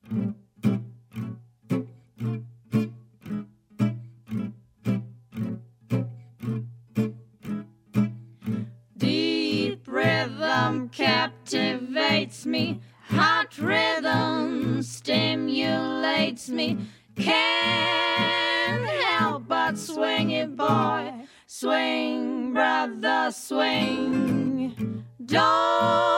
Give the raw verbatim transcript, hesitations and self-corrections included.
Deep rhythm captivates me, hot rhythm stimulates me. Can't help but swing it, boy. Swing, brother, swing. Don't